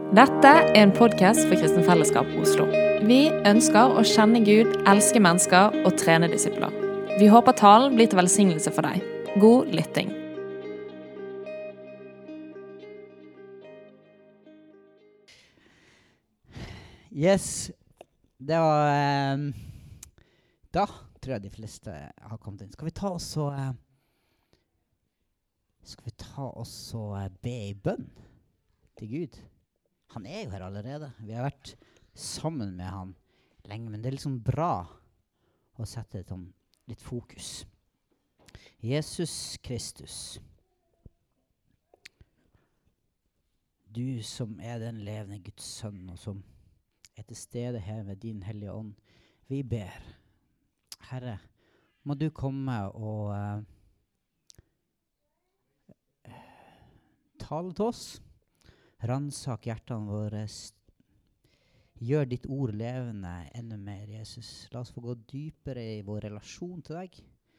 Dette en podcast for Kristen Fellesskap Oslo. Vi ønsker å kjenne Gud, elske mennesker og trene disipler. Vi håper talen blir til velsignelse for deg. God lytting. Yes, det var da tror jeg de fleste har kommet inn. Skal vi ta oss og be i bønn til Gud? Han jo her allerede. Vi har vært sammen med han lenge, men det liksom bra å sette litt fokus. Jesus Kristus, du som den levende Guds sønn, og som til stede her med din hellige ånd, vi ber, Herre, må du komme og tale til oss, ransak hjertene våre, gjør ditt ord levende enda mer, Jesus. La oss få gå dypere i vår relasjon til deg.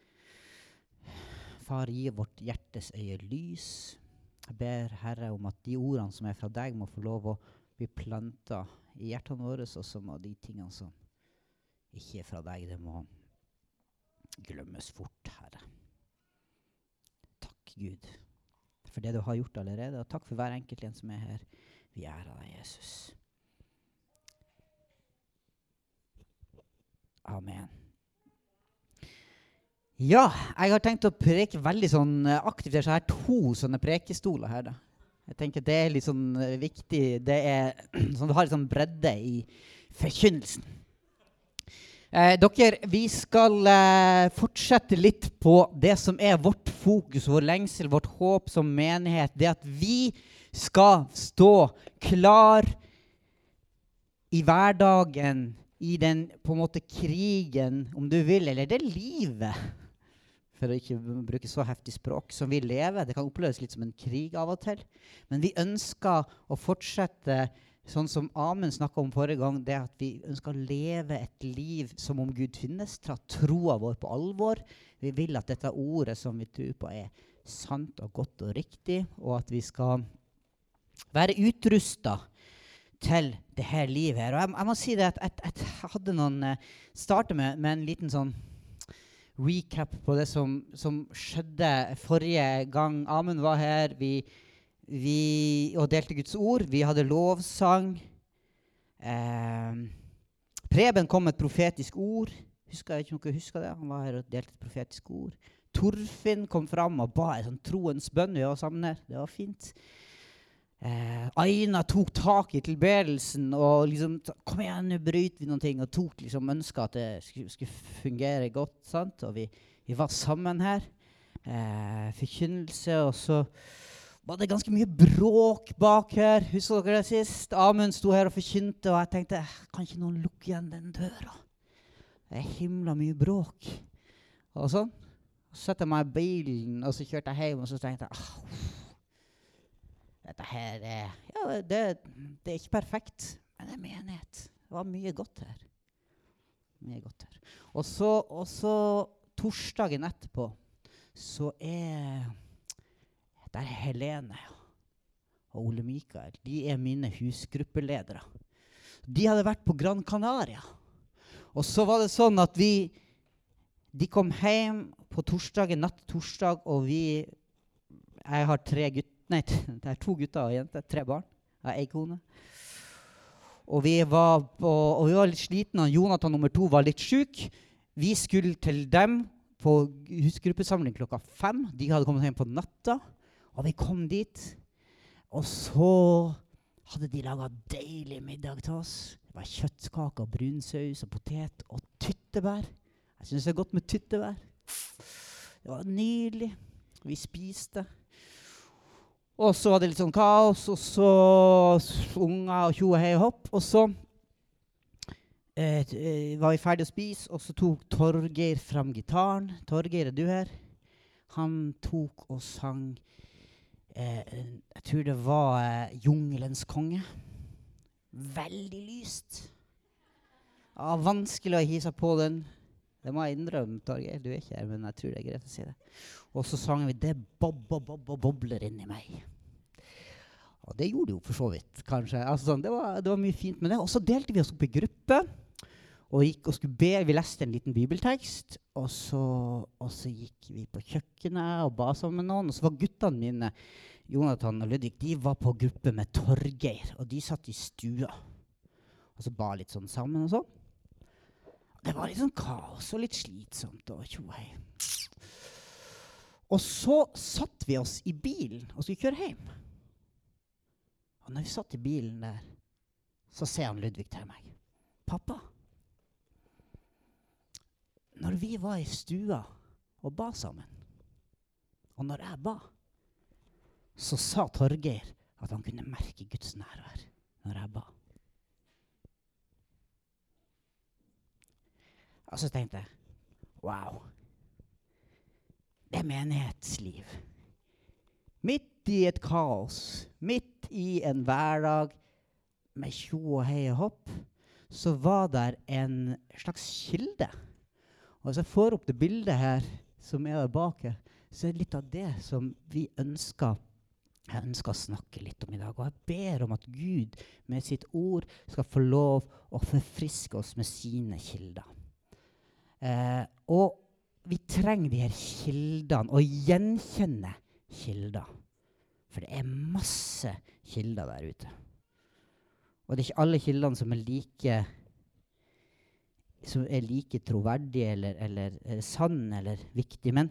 Far, gi vårt hjertes øye lys. Jeg ber, Herre, om at de ordene som fra deg må få lov å bli plantet i hjertene våre, og så må de tingene som ikke fra deg, det må glemmes fort, Herre. Takk, Gud, for det du har gjort allerede, og takk for hver enkelt en som her. Vi ærer deg, Jesus. Amen. Ja, jeg har tenkt å preke veldig sånn aktivt. Så her 2 sånne prekestoler her da. Jeg tenker det litt sånn viktig. Det sånn, du har litt sånn bredde i forkynnelsen. Dere, vi skal fortsette litt på det som vårt fokus, vår lengsel, vårt håp som menighet. Det at vi skal stå klar i hverdagen, i den på en måte krigen, om du vil, eller det livet, for å ikke bruke så heftig språk, som vi lever. Det kan oppleves litt som en krig av og til. Men vi ønsker å fortsette sånn som Amen snakket om forrige gang, det at vi ønsker å leve et liv som om Gud finnes, ta troa vår på alvor. Vi vil at dette ordet som vi tror på sant og godt og riktig, og at vi skal være utrustet til det her livet her. Og jeg må si det at jeg hadde starte med en liten sånn recap på det som skjedde forrige gang Amen var her. Vi delte Guds ord. Vi hadde lovsang. Preben kom med et profetisk ord. Jeg vet ikke om dere husker det. Han var her og delte et profetisk ord. Torfinn kom fram og ba en sånn troens bønn. Vi var sammen her. Det var fint. Aina tok tak i tilbedelsen og liksom, kom igjen, nå bryter vi noen ting, og ønsket at det skulle fungere godt, sant? Og vi var sammen her, forkynnelse, og så var det ganske mye bråk bak her. Husker dere det sist? Amund sto her og forkynte, og jeg tenkte, kan ikke noen lukke igjen den døra? Det himla mye bråk. Og sånn. Så satte jeg meg i bilen, og så kjørte jeg hjem, og så tenkte jeg, dette her det ikke perfekt, men det menighet. Det var mye godt her. Mye godt her. Og så torsdagen etterpå, så der Helene og Ole Mikael, de mine husgruppeledere. De hadde vært på Gran Canaria. Og så var det sånn at de kom hjem på torsdagen, natt torsdag, og jeg har 3 gutter. Nei, det 2 gutter og jenter, 3 barn. Jeg har 1 kone. Og vi var litt slitne, og Jonathan nummer 2 var litt syk. Vi skulle til dem på husgruppesamling klokka 5. De hadde kommet hjem på natta, og vi kom dit. Og så hadde de laget deilig middag til oss. Det var kjøttkaker, brunsaus og potet og tyttebær. Jeg synes det godt med tyttebær. Det var nydelig. Vi spiste. Og så var det litt sånn kaos, og så unger og tjo og hei og hopp. Og så var vi ferdig å spise, og så tok Torgeir frem gitaren. Torgeir, du her? Han tok og sang, jeg tror det var Jungelens konge. Veldig lyst. Ja, vanskelig å hisse på den. Det må jeg innrømme, Torgeir. Du ikke her, men jeg tror det greit å si det. Og så sang vi «Det bobler inn i meg». Og det gjorde jo for så vidt, kanskje. Altså, sånn, det var mye fint med det. Og så delte vi oss opp i gruppe, og gikk og skulle be. Vi leste en liten bibeltekst, og så gikk vi på kjøkkenet og ba sammen med noen. Og så var guttene mine, Jonathan og Ludvig, de var på gruppe med Torgeir, og de satt i stua. Og så ba litt sånn sammen og sånn. Det var litt sånn kaos og litt slitsomt og tjohei. Og så satt vi oss i bilen og skulle kjøre hjem. Og når vi satt i bilen der, så ser han Ludvig til meg. Pappa, når vi var i stua og ba sammen, og når jeg ba, så sa Torgeir at han kunne merke Guds nærvær når jeg ba. Og så tenkte jeg, wow, det er menighetsliv. Midt i et kaos, midt i en hverdag med tjo og hei og hopp, så var der en slags kilde. Og hvis jeg får opp det bildet her, som er der bak her, så er det litt av det som jeg ønsker å snakke litt om i dag. Og jeg ber om at Gud med sitt ord skal få lov å forfriske oss med sine kilder. Og vi trenger de her kildene, og gjenkjenne kilder. For det er masse kilder der ute. Og det er ikke alle kildene som er like troverdige eller sanne eller viktige. Men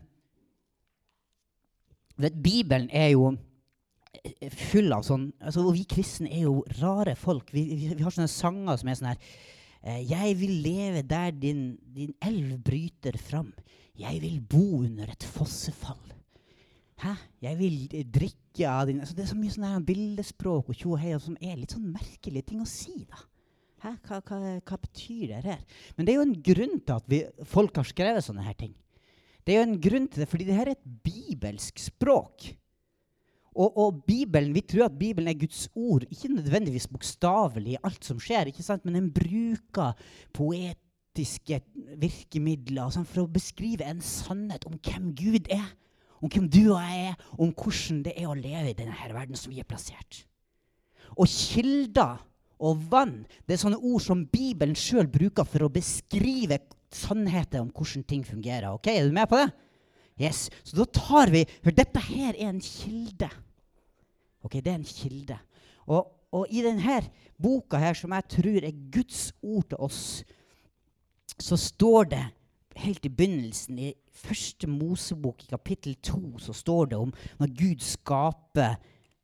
Bibelen er jo full av sånn, altså vi kristne er jo rare folk. Vi har sånne sanger som er sånn her, jeg vil leve der din elv bryter fram. Jeg vil bo under et fossefall. Jeg vil drikke av din... Altså det er så mye sånn her bildespråk og tjo og hei, som er litt sånn merkelige ting å si da. Hva betyr det her? Men det er jo en grunn til at folk har skrevet sånne her ting. Det er jo en grunn til det, fordi det her er et bibelsk språk. Og Bibelen, vi tror at Bibelen er Guds ord, ikke nødvendigvis bokstavelig i alt som skjer, ikke sant? Men den bruker poetiske virkemidler sånn, for å beskrive en sannhet om hvem Gud er, om hvem du og jeg er, om hvordan det er å leve i denne her verden som vi er plassert. Og kilder og vann, det er sånne ord som Bibelen selv bruker for å beskrive sannheter om hvordan ting fungerer. Ok, er du med på det? Yes, så da tar vi, for dette her er en kilde. Ok, det er en kilde. Og i denne boka her, som jeg tror er Guds ord til oss, så står det helt i begynnelsen, i første Mosebok i kapittel 2, så står det om når Gud skaper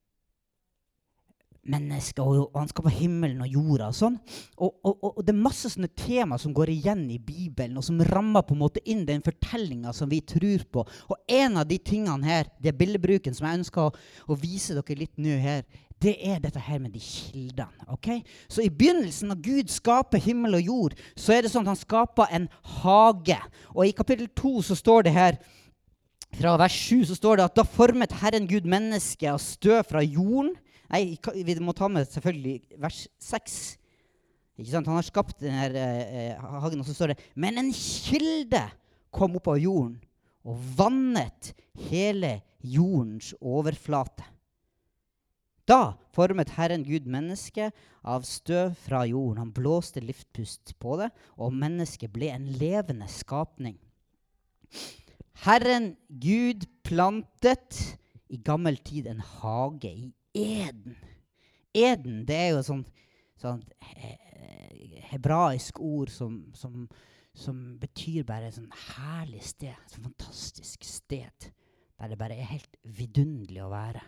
mennesker, og han skaper himmelen og jorda og sånn. Og det er masse sånne tema som går igjen i Bibelen, og som rammer på en måte inn den fortellingen som vi tror på. Og en av de tingene her, det bildebruken som jeg ønsker å vise dere litt nå her, det er dette her med de kildene, ok? Så i begynnelsen, når Gud skaper himmel og jord, så er det sånn at han skaper en hage. Og i kapittel 2 så står det her, fra vers 7 så står det at da formet Herren Gud mennesket av støv fra jorden. Nei, vi må ta med selvfølgelig vers 6. Ikke sant? Han har skapt denne hagen, og så står det, men en kilde kom opp av jorden, og vannet hele jordens overflate. Da formet Herren Gud mennesket av støv fra jorden. Han blåste luftpust på det, og mennesket ble en levende skapning. Herren Gud plantet i gammel tid en hage i Eden. Eden, det er jo sånn hebraisk ord som betyr bare et sånn herlig sted, et fantastisk sted, der det bare er helt vidunderlig å være.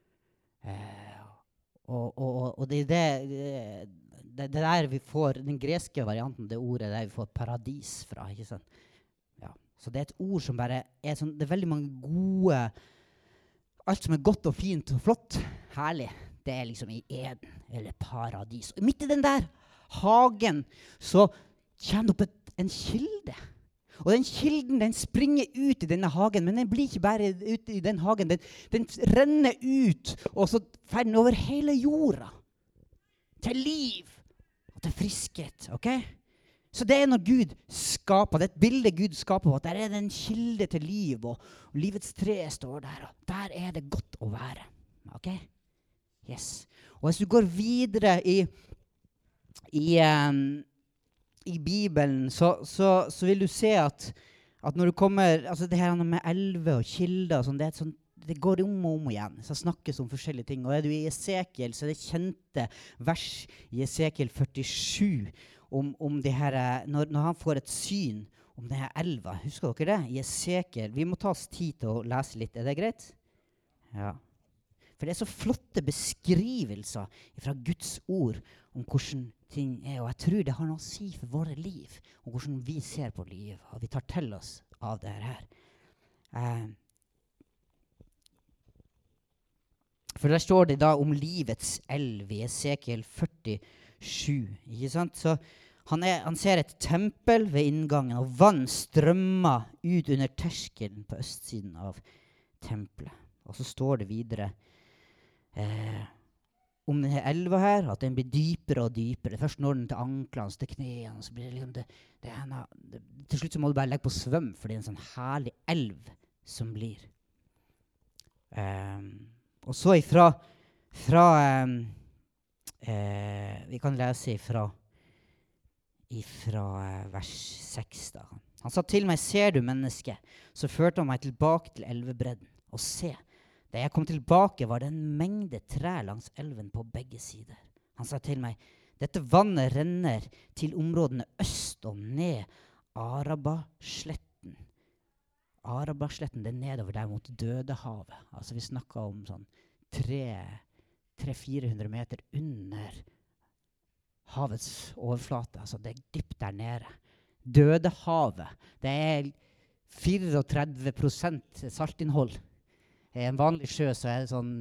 Og det er det der vi får, den greske varianten, det ordet der vi får paradis fra, ikke sant? Ja. Så det er et ord som bare er sånn, det er veldig mange gode, alt som er godt og fint og flott, herlig, det er liksom i Eden, eller paradis. Og midt i den der hagen, så kommer det opp en kilde. Og den kilden, den springer ut i denne hagen, men den blir ikke bare ute i den hagen, den renner ut, og så fer den over hele jorda, til liv, og til friskhet, ok? Så det er når Gud skaper, det er et bilde Gud skaper på, at der er det en kilde til liv, og livets tre står der, og der er det godt å være. Ok? Yes. Og hvis du går videre i Bibelen, så vil du se at når du kommer, altså det her med elver og kilder, og sånn, det går om og om igjen. Så snakkes om forskjellige ting. Og er du i Esekiel, så er det kjente vers i Esekiel 47 om det her, når han får et syn om det her elva. Husker dere det? I Esekiel. Vi må ta oss tid til å lese litt. Er det greit? Ja. For det er så flotte beskrivelser fra Guds ord om hvordan ting er. Og jeg tror det har noe å si for våre liv, og hvordan vi ser på liv. Og vi tar til oss av det her. For der står det da om livets elv i Esekiel 47. Ikke sant? Så han ser et tempel ved inngangen, og vann strømmer ut under terskelen på østsiden av tempelet. Og så står det videre om denne elva her, at den blir dypere og dypere. Først når den til anklene, til knærne, og så blir det liksom til slutt så må du bare legge på svøm, for det er en sånn herlig elv som blir. Og så vi kan lese ifra vers 6 da. Han sa til meg, ser du menneske? Så førte han meg tilbake til elvebredden, og se, da jeg kom tilbake, var det en mengde trær langs elven på begge sider. Han sa til meg, dette vannet renner til områdene øst og ned Arabasletten. Arabasletten, det er nedover der mot Dødehavet. Altså vi snakker om sånn 300-400 meter under havets overflate. Altså det er dypt der nede. Dødehavet, det er 34% saltinnhold. I en vanlig sjø så er det sånn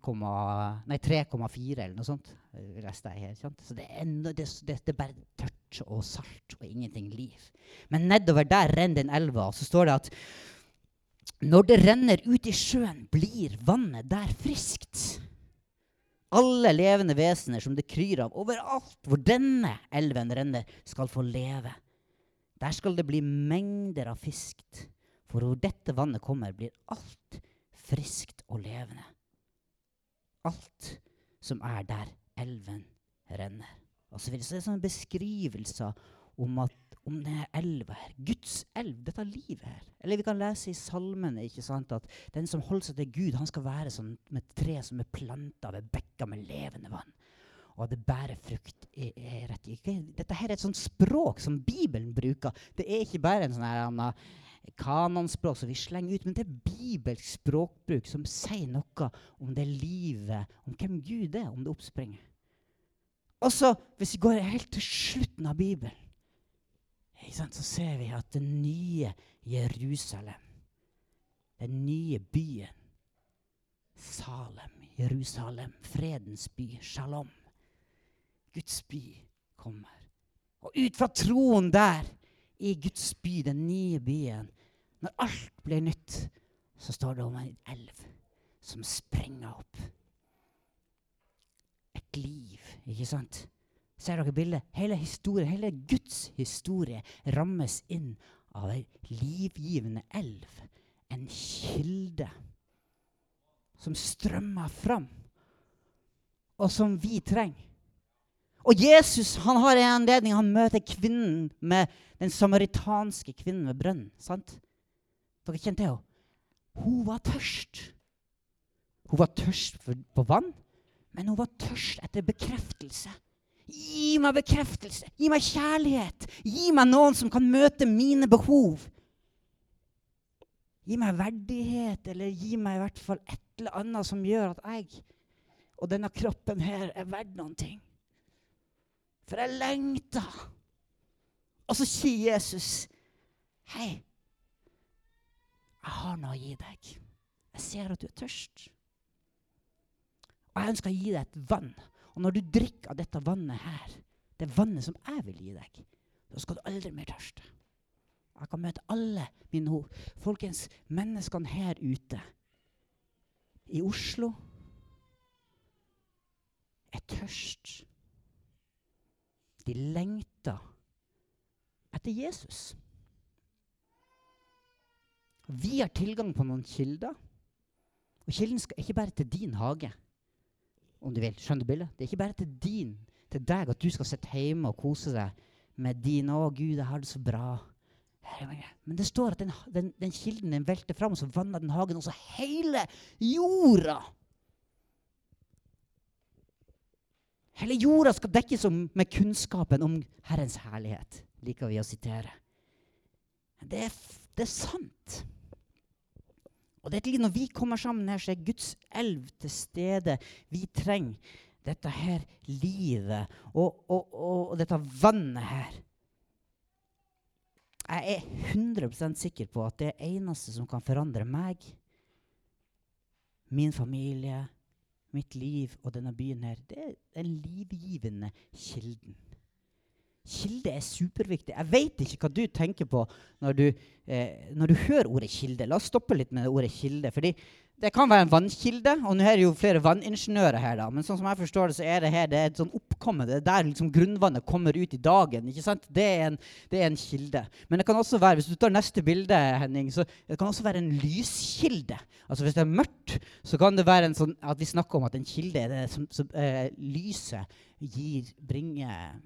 3,4 eller noe sånt. Leste jeg her, sant? Så det er bare tørt og salt og ingenting liv. Men nedover der renner den elva, og så står det at når det renner ut i sjøen, blir vannet der friskt. Alle levende vesener som det kryr av overalt hvor denne elven renner, skal få leve. Der skal det bli mengder av fisk, for hvor dette vannet kommer, blir alt friskt og levende. Alt som er der elven renner. Og så vil det se sånne beskrivelser om denne elva her. Guds elv, dette livet her. Eller vi kan lese i salmene, ikke sant, at den som holder seg til Gud, han skal være som et tre som er plantet ved bekker med levende vann. Og det bærer frukt. Dette her er et sånt språk som Bibelen bruker. Det er ikke bare en sånn her kanonspråk som vi slenger ut, men det er bibelsk språkbruk som sier noe om det livet, om hvem Gud er, om det oppspringer. Og så, hvis vi går helt til slutten av Bibelen, så ser vi at det nye Jerusalem, den nye byen, Salem, Jerusalem, fredens by, Shalom, Guds by kommer. Og ut fra troen der, i Guds by, den nye byen, når alt blir nytt, så står det om en elv som sprenger opp. Et liv, ikke sant? Ser dere bildet? Hele historien, hele Guds historie rammes inn av en livgivende elv. En kilde som strømmer fram, og som vi trenger. Og Jesus, han har en anledning, han møter kvinnen med den samaritanske kvinnen ved brønnen, sant? Dere kjente det jo. Hun var tørst. Hun var tørst på vann, men hun var tørst etter bekreftelse. Gi meg bekreftelse, gi meg kjærlighet, gi meg noen som kan møte mine behov. Gi meg verdighet, eller gi meg i hvert fall et eller annet som gjør at jeg og denne kroppen her er verdt noen ting. For jeg lengter. Og så sier Jesus, hei, jeg har noe å gi deg. Jeg ser at du er tørst. Og jeg ønsker å gi deg et vann. Og når du drikker av dette vannet her, det vannet som jeg vil gi deg, da skal du aldri mer tørste. Jeg kan møte alle mine ord. Folkens, menneskene her ute, i Oslo, er tørst. De lengter etter Jesus. Vi har tilgang på noen kilder, og kilden skal ikke bare til din hage. om du vil. Skjønner du bildet? Det er ikke bare til deg at du skal sitte hjemme og kose deg med din, å Gud, jeg har det så bra. Men det står at den kilden den velter fram, og så vanner den hagen, og så hele jorda. Hele jorda skal dekkes med kunnskapen om Herrens herlighet, liker vi å sitere. Det er sant. Og det er når vi kommer sammen her, så er Guds elv til stede. Vi trenger dette her livet og dette vannet her. Jeg er 100% sikker på at det eneste som kan forandre meg, min familie, mitt liv og denne byen her, det er den livgivende kilden. Kilde er superviktig. Jeg vet ikke hva du tenker på når du hører ordet kilde. La oss stoppe litt med ordet kilde, fordi det kan være en vannkilde, og nå er det jo flere vanningeniører her da, men sånn som jeg forstår det, så er det et sånn oppkomme, det er der liksom grunnvannet kommer ut i dagen, ikke sant? Det er en kilde. Men det kan også være, hvis du tar neste bilde, Henning, så det kan også være en lyskilde. Altså hvis det er mørkt, så kan det være en sånn, at vi snakker om at en kilde er det som lyset bringer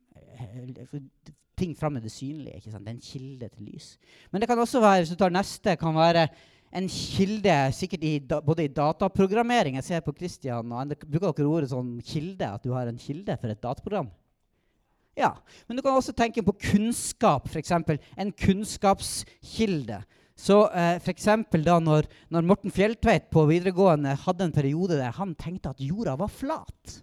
ting frem i det synlige, ikke sant? Det er en kilde til lys. Men det kan også være, hvis du tar neste, kan være en kilde, sikkert både i dataprogrammering. Jeg ser på Kristian, og bruker dere ordet sånn kilde, at du har en kilde for et dataprogram? Ja, men du kan også tenke på kunnskap, for eksempel. En kunnskapskilde. Så for eksempel da når Morten Fjelltveit på videregående hadde en periode der han tenkte at jorda var flat,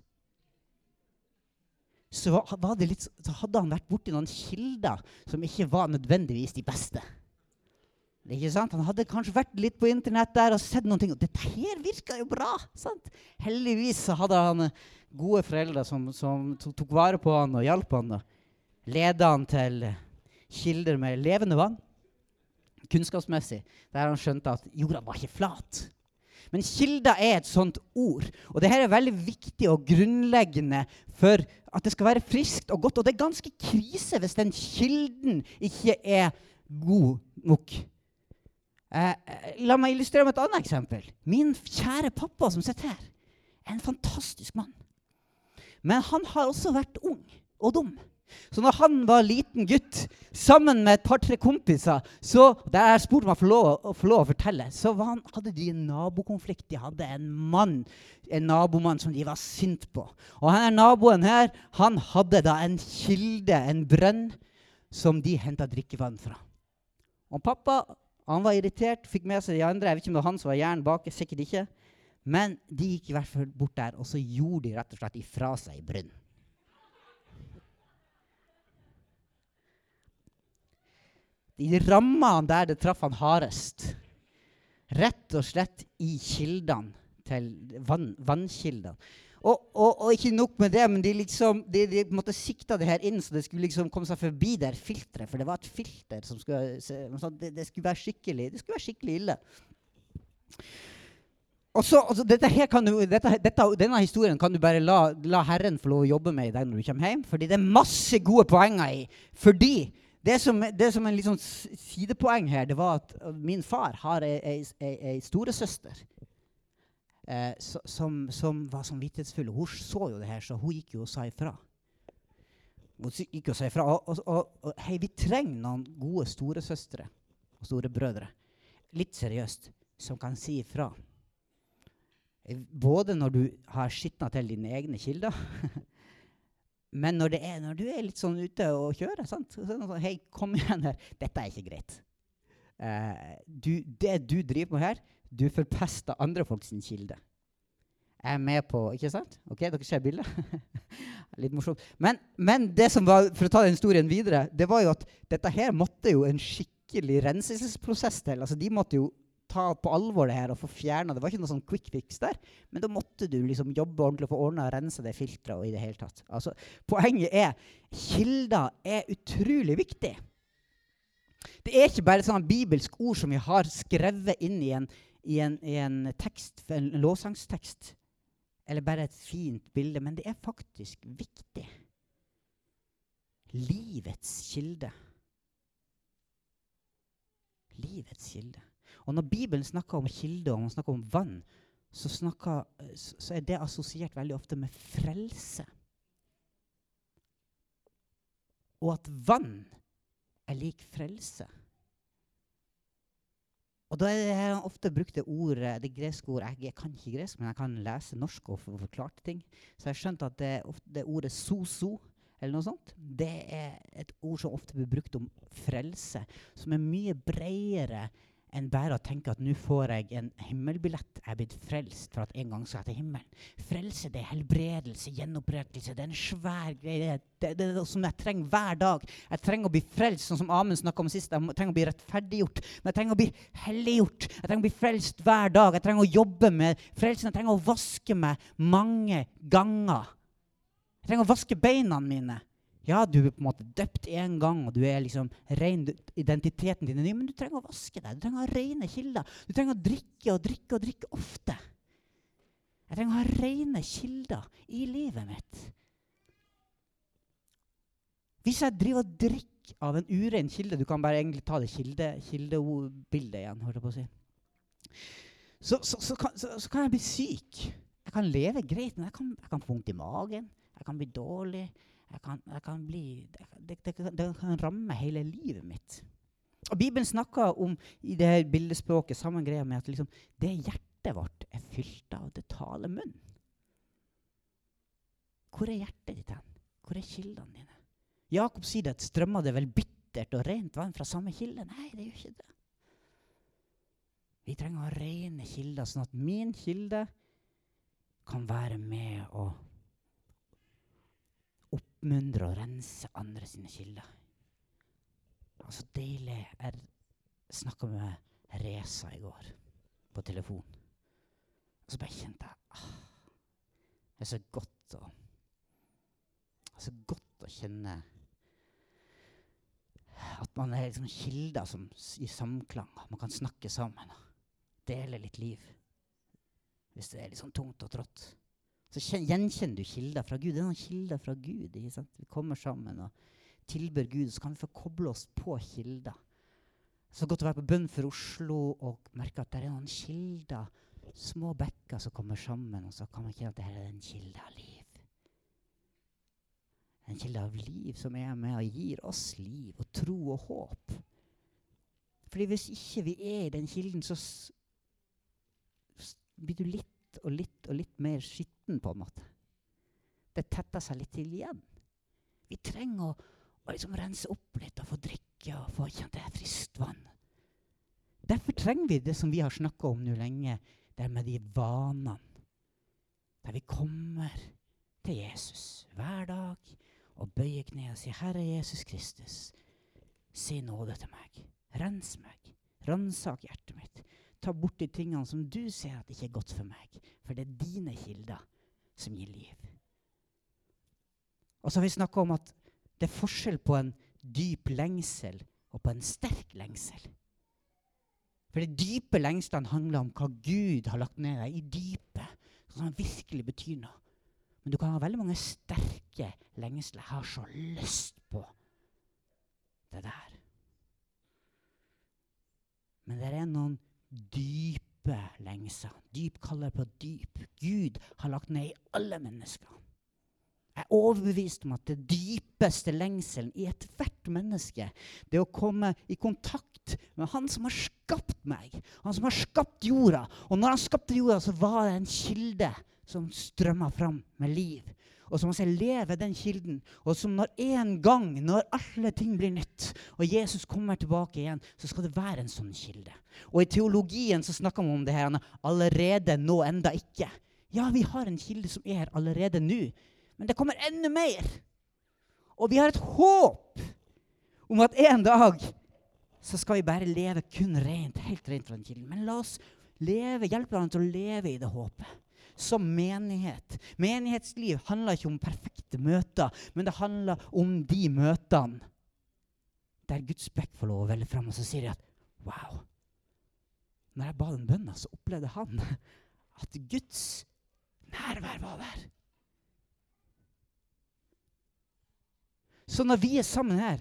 så hadde han vært borti noen kilder som ikke var nødvendigvis de beste. Ikke sant? Han hadde kanskje vært litt på internett der og sett noen ting, og dette her virker jo bra, sant? Heldigvis så hadde han gode foreldre som tok vare på han og hjalp han, og ledet han til kilder med levende vann, kunnskapsmessig, der han skjønte at jorda var ikke flat. Men kilder er et sånt ord, og det her er veldig viktig og grunnleggende for at det skal være friskt og godt, og det er ganske krise hvis den kilden ikke er god nok. La meg illustrere med et annet eksempel. Min kjære pappa som sitter her, er en fantastisk mann. Men han har også vært ung og dum. Så når han var liten gutt, sammen med et par-tre kompiser, så der jeg spurte om å få lov å fortelle, så hadde de en nabokonflikt. De hadde en nabomann som de var sint på. Og denne naboen her, han hadde da en kilde, en brønn, som de hentet drikkevann fra. Og pappa, han var irritert, fikk med seg de andre. Jeg vet ikke om det var han som var hjernen bak, sikkert ikke. Men de gikk i hvert fall bort der, og så gjorde de rett og slett ifra seg i brønn. De rammene der det traff han hardest, rett og slett i kildene til vannkildene. Og ikke nok med det, men de måtte sikte det her inn, så det skulle liksom komme seg forbi der filtret, for det var et filter som det skulle være skikkelig ille. Og så, denne historien kan du bare la Herren få lov å jobbe med i deg når du kommer hjem, fordi det er masse gode poenger i, fordi det som en litt sånn sidepoeng her, det var at min far har en storesøster som var samvittighetsfull. Hun så jo det her, så hun gikk jo og sa ifra. Og hei, vi trenger noen gode storesøstre og storebrødre, litt seriøst, som kan si ifra. Både når du har skitnet til dine egne kilder, men når du er litt sånn ute og kjører, sant? Så sånn, hei, kom igjen her, dette er ikke greit. Det du driver med her, du forpester andre folks kilde. Jeg er med på, ikke sant? Ok, dere ser bildet? Litt morsomt. Men det som var, for å ta den historien videre, det var jo at dette her måtte jo en skikkelig renselsesprosess til. Altså, de måtte jo ta på alvor det her og få fjernet. Det var ikke noe sånn quick fix der, men da måtte du liksom jobbe ordentlig for å ordne og rense det filtret og i det hele tatt. Altså, poenget er, kilder er utrolig viktig. Det er ikke bare et sånn bibelsk ord som vi har skrevet inn i en tekst, en lovsangstekst, eller bare et fint bilde, men det er faktisk viktig. Livets kilde. Livets kilde. Og når Bibelen snakker om kilde, og man snakker om vann, så det assosiert veldig ofte med frelse. Og at vann lik frelse. Og da det her ofte brukte ordet, det greske ordet, jeg kan ikke gresk, men jeg kan lese norsk og forklare ting. Så jeg skjønte at det ordet sozo, eller noe sånt, det et ord som ofte blir brukt om frelse, som mye bredere enn bare å tenke at nå får jeg en himmelbillett. Jeg er blitt frelst for at en gang skal jeg til himmelen. Frelse, det helbredelse, gjenopprettelse. Det en svær greie. Det som jeg trenger hver dag. Jeg trenger å bli frelst, sånn som Amund snakket om sist. Jeg trenger å bli rettferdiggjort. Men jeg trenger å bli helliggjort. Jeg trenger å bli frelst hver dag. Jeg trenger å jobbe med frelsen. Jeg trenger å vaske meg mange ganger. Jeg trenger å vaske beina mine. Ja, du på en måte døpt en gang, og du liksom ren, identiteten din ny, men du trenger å vaske deg. Du trenger å ha rene kilder. Du trenger å drikke og drikke og drikke ofte. Jeg trenger å ha rene kilder i livet mitt. Hvis jeg driver og drikker av en uren kilde, du kan bare egentlig ta det kildebildet igjen, holdt jeg på å si. Så kan jeg bli syk. Jeg kan leve greit, men jeg kan få vondt i magen. Jeg kan bli dårlig. Det kan ramme hele livet mitt. Og Bibelen snakker om i det her bildespråket samme greia med at liksom, det hjertet vårt fylt av, det taler munn. Hvor hjertet ditt hen? Hvor kildene dine? Jakob sier det at strømmer det vel bittert og rent vann fra samme kilde. Nei, det gjør ikke det. Vi trenger å ha rene kilder, sånn at min kilde kan være med å oppmuntre og rense andre sine kilder. Altså deilig. Jeg snakket med Reza i går på telefon. Og så bare kjente jeg, det så godt å kjenne at man liksom kilder som i samklang. Man kan snakke sammen og dele litt liv. Hvis det litt sånn tungt og trått. Så gjenkjenner du kilder fra Gud. Det noen kilder fra Gud. Ikke sant? Vi kommer sammen og tilber Gud, så kan vi få koble oss på kilder. Så godt å være på bønn for Oslo og merke at det noen kilder, små bekker som kommer sammen, og så kan man kjenne at dette en kilde av liv. En kilde av liv som med og gir oss liv og tro og håp. Fordi hvis ikke vi i den kilden, så blir du litt mer skitten på en måte. Det tetter seg litt til igjen. Vi trenger å liksom rense opp litt og få drikke og få kjent det friskt vann. Derfor trenger vi det som vi har snakket om nå lenge, det med de vanene. Der vi kommer til Jesus hver dag og bøyer kne og sier, Herre Jesus Kristus, si nåde til meg. Rens meg. Ransak hjertet mitt. Ta bort de tingene som du ser at det ikke godt for meg. For det dine kilder som gir liv. Og så har vi snakket om at det forskjell på en dyp lengsel og på en sterk lengsel. For det dype lengslene handler om hva Gud har lagt ned deg i dypet, som virkelig betyr noe. Men du kan ha veldig mange sterke lengsler. Jeg har så lyst på det der. Men det noen dype lengsler. Dyp kaller på dyp. Gud har lagt ned i alle mennesker. Jeg overbevist om at det dypeste lengselen i et hvert menneske, det å komme i kontakt med han som har skapt meg. Han som har skapt jorda. Og når han skapte jorda, så var det en kilde som strømmet fram med liv. Og som man leve den kilden. Og som når alle ting blir nytt, og Jesus kommer tilbake igjen, så skal det være en sånn kilde. Og i teologien så snakker man om det her, allerede nå, enda ikke. Ja, vi har en kilde som her allerede nå, men det kommer enda mer. Og vi har et håp om at en dag så skal vi bare leve kun rent, helt rent fra den kilden. Men la oss hjelpe hverandre til å leve i det håpet. Som menighet. Menighetsliv handler ikke om perfekte møter, men det handler om de møtene der Guds bekk får lov å velge frem, og så sier jeg at, wow, når jeg ba den bønnen, så opplevde han at Guds nærvær var der. Så når vi sammen her,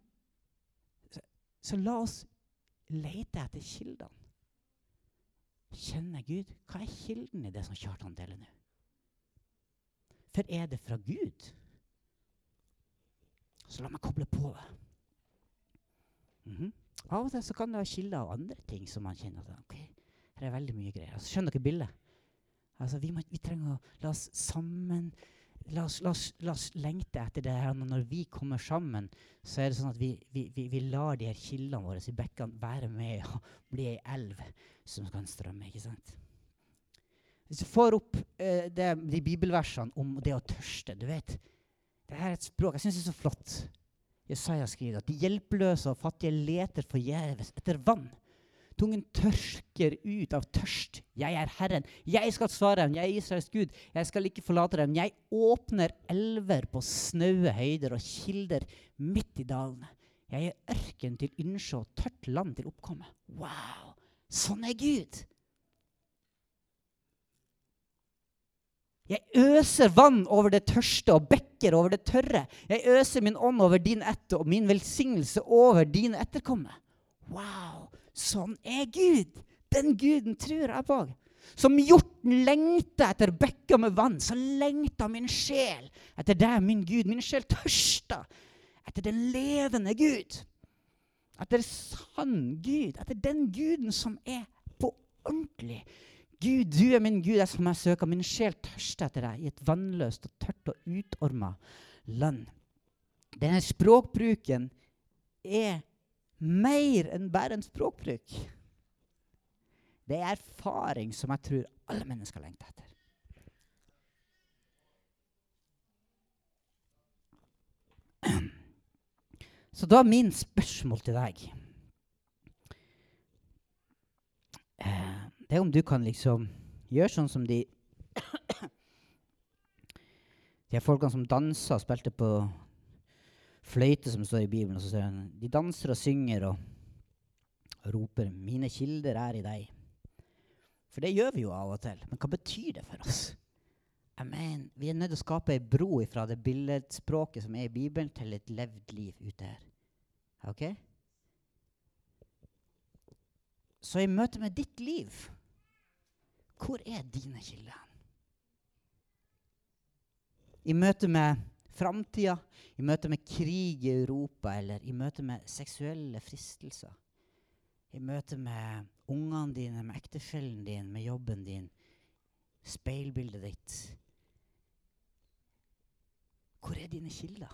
så la oss lete etter kildene. kjenner Gud. Hva kilden i det som Kjartan deler nå? For det fra Gud? Så la meg koble på det. Av og til så kan det være kilder av andre ting som man kjenner at ok, her veldig mye greier. Altså, skjønner dere bildet? Altså, vi trenger å la oss sammen, la oss lengte etter det her. Når vi kommer sammen, så det sånn at vi lar de her kildene våre i bekkene være med og bli en elv som kan strømme, ikke sant? Hvis du får opp de bibelversene om det å tørste, du vet, det her et språk, jeg synes det så flott. Jesaja skriver at de hjelpeløse og fattige leter forgjeves etter vann. Tungen tørker ut av tørst. Jeg Herren. Jeg skal svare dem. Jeg Israels Gud. Jeg skal ikke forlate dem. Jeg åpner elver på snaue høyder og kilder midt i dalene. Jeg ørken til innsjå og tørt land til oppkomme. Wow! Sånn Gud! Jeg øser vann over det tørste og bekker over det tørre. Jeg øser min ånd over din ett og min velsignelse over dine etterkomme. Wow! Sånn Gud. Den Guden tror jeg på. Som hjorten lengter etter bekker med vann, så lengter min sjel etter deg, min Gud. Min sjel tørster etter den levende Gud. Etter sann Gud. Etter den Guden som på ordentlig. Gud, du min Gud, jeg som jeg søker. Min sjel tørster etter deg i et vannløst og tørt og utormet land. Denne språkbruken mer enn bare en språkbruk. Det erfaring som jeg tror alle mennesker lengter etter. Så da min spørsmål til deg det om du kan liksom gjøre sånn som de folkene som danser og spilte på fløyte som står i Bibelen, og så sier han, de danser og synger og roper, mine kilder i deg. For det gjør vi jo av og til. Men hva betyr det for oss? Amen. Vi nødt til å skape en bro fra det billedspråket som i Bibelen til et levd liv ute her. Ok? Så i møte med ditt liv, hvor dine kilder? I møte med framtida, i møte med krig i Europa, eller i møte med seksuelle fristelser, i møte med ungene dine, med ektefellen din, med jobben din, speilbildet ditt. Hvor dine kilder?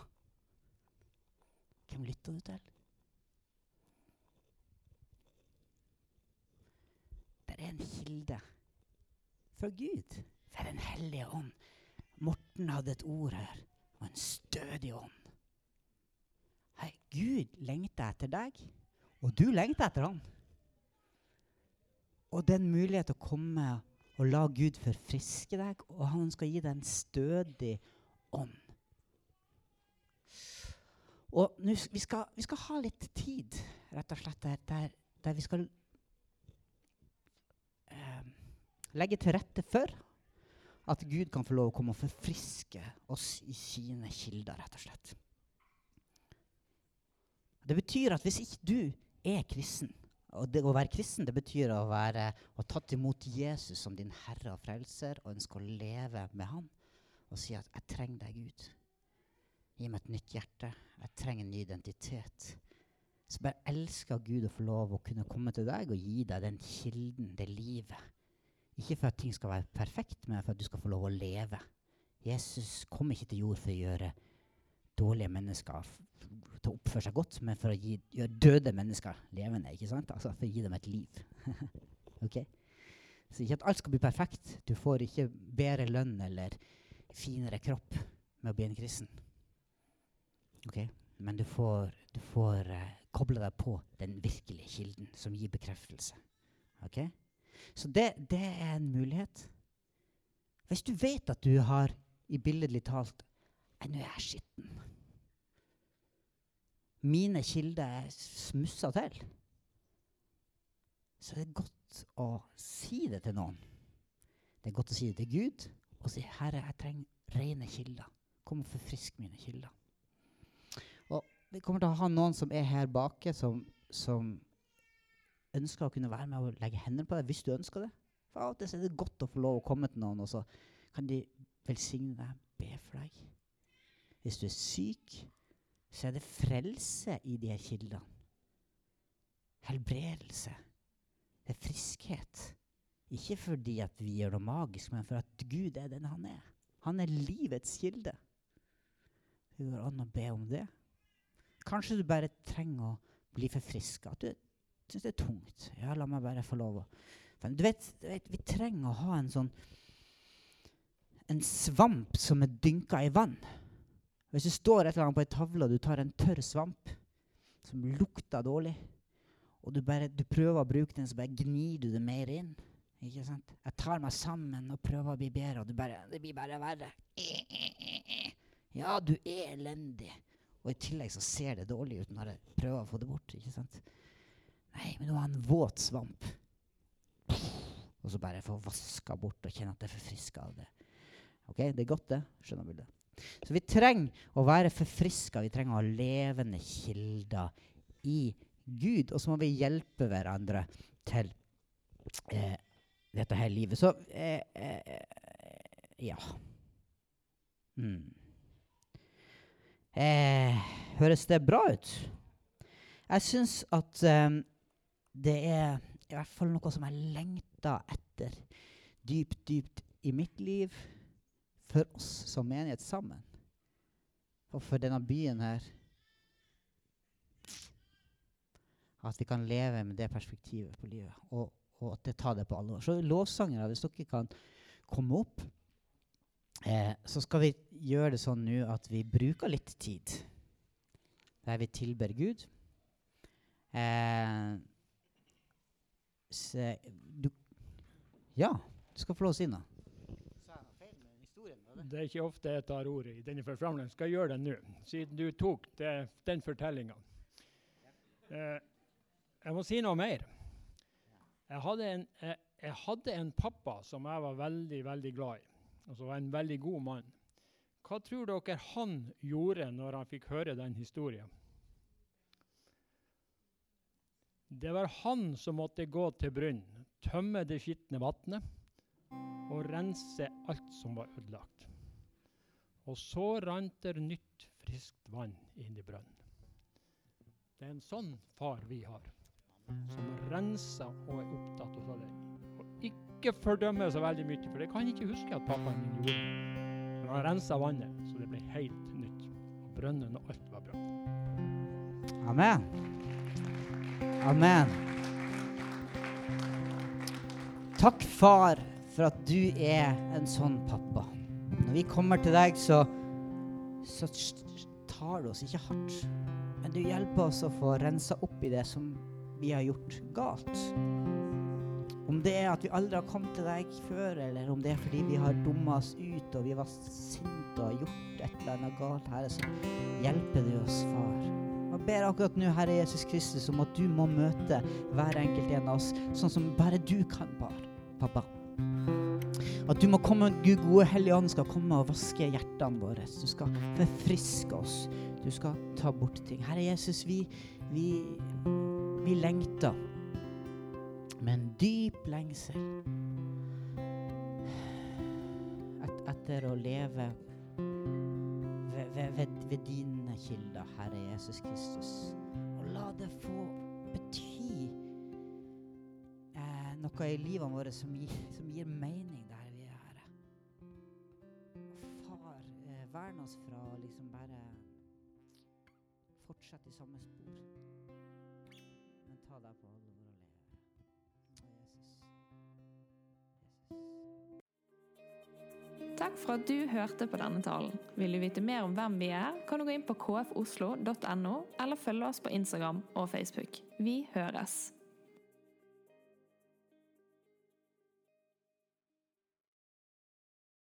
Hvem lytter du til? Det en kilde fra Gud, for en hellige ånd. Morten hadde et ord her, og en stødig ånd. Hei, Gud lengter etter deg, og du lengter etter han. Og den mulighet å komme og la Gud forfriske deg, og han skal gi deg en stødig ånd. Og nu, vi skal ha litt tid, rett og slett, der vi skal legge til rette for at Gud kan få lov å komme og forfriske oss i sine kilder, rett og slett. Det betyr at hvis ikke du kristen, og det å være kristen, det betyr å ha tatt imot Jesus som din Herre og Frelser, og ønske å leve med han, og si at jeg trenger deg, Gud. Gi meg et nytt hjerte. Jeg trenger en ny identitet. Så bare elsker Gud å få lov å kunne komme til deg og gi deg den kilden, det livet. Ikke for at ting skal være perfekt, men for at du skal få lov å leve. Jesus kom ikke til jord for å gjøre dårlige mennesker til å oppføre seg godt, men for å gjøre døde mennesker levende, ikke sant? Altså for å gi dem et liv. Ok? Så ikke at alt skal bli perfekt. Du får ikke bedre lønn eller finere kropp med å bli en kristen. Ok? Men du får koble deg på den virkelige kilden som gir bekreftelse. Ok? Så det en mulighet. Hvis du vet at du har i billedlig talt, nå jeg skitten. Mine kilder smusset til. Så det godt å si det til noen. Det godt å si det til Gud, og si, Herre, jeg trenger rene kilder. Kom og forfrisk mine kilder. Og vi kommer til å ha noen som her bak, som ønsker å kunne være med og legge hendene på deg, hvis du ønsker det. For av og til så er det godt å få lov å komme til noen, og så kan de velsigne deg, be for deg. Hvis du er syk, så er det frelse i de her kildene. Helbredelse. Det er friskhet. Ikke fordi at vi gjør noe magisk, men for at Gud er den han er. Han er livets kilde. Det går an å be om det. Kanskje du bare trenger å bli forfrisket. At du synes det er tungt. Ja, la meg bare få lov å. Men du vet, vi trenger å ha en svamp som er dynket i vann. Hvis du står et eller annet på en tavle, og du tar en tørr svamp som lukter dårlig, og du prøver å bruke den, så bare gnir du det mer inn. Ikke sant? Jeg tar meg sammen og prøver å bli bedre, og det blir bare verre. Ja, du er elendig. Og i tillegg så ser det dårlig ut når jeg prøver å få det bort, ikke sant? Nei, men nå har en våt svamp. Og så bare få vasket bort og kjenne at det er forfrisket av det. Ok, det er godt det, skjønner du det. Så vi trenger å være forfrisket, vi trenger å ha levende kilder i Gud, og så må vi hjelpe hverandre til dette her livet. Så, ja. Høres det bra ut? Jeg synes at det er i hvert fall noe som jeg lengter etter dypt i mitt liv, for oss som menighet sammen, og for denne byen her, at vi kan leve med det perspektivet på livet, og at det tar det på alvor. Så lovsangere, hvis dere kan komme opp, så skal vi gjøre det sånn nå at vi bruker litt tid, der vi tilber Gud. Du skal få lov å si noe. Det er ikke ofte jeg tar ordet i denne forsamlingen. Skal jeg gjøre det nå, siden du tok den fortellingen. Jeg må si noe mer. Jeg hadde en pappa som jeg var veldig, veldig glad i. Altså var en veldig god mann. Hva tror dere han gjorde når han fikk høre den historien? Det var han som måtte gå til brunnen, tømme det skittne vattnet og rense alt som var ødelagt. Og så rant det nytt, friskt vann inn i brønnen. Det er en sånn far vi har, som renser og er opptatt av det. Og ikke fordømmer så veldig mye, for det kan jeg ikke huske at pappaen min gjorde. Men han renset vannet, så det ble helt nytt. Og brønnen og alt var bra. Amen. Amen. Takk, far, for at du er en sånn pappa. Når vi kommer til deg, så tar du oss ikke hardt. Men du hjelper oss å få rensa opp i det som vi har gjort galt. Om det er at vi aldri har kommet til deg før, eller om det er fordi vi har dummet oss ut, og vi var sinte og har gjort et eller annet galt, Herre, så hjelper du oss, far. Jeg ber akkurat nå, Herre Jesus Kristus, om at du må møte hver enkelt en av oss, sånn som bare du kan, pappa. At du må komme, Gud gode Hellige Ånd skal komme og vaske hjertene våre. Du skal forfriske oss. Du skal ta bort ting. Herre Jesus, vi lengter med en dyp lengsel etter å leve ved dine kilder, Herre Jesus Kristus. Og la det få bety noe i livet våre som gir mening der vi er, Herre. Og far, vern oss fra å liksom bare fortsette i samme spor. Men ta deg på alvor og leve. Jesus. Takk for at du hørte på denne talen. Vil du vite mer om hvem vi er, kan du gå inn på kfoslo.no eller følge oss på Instagram og Facebook. Vi høres!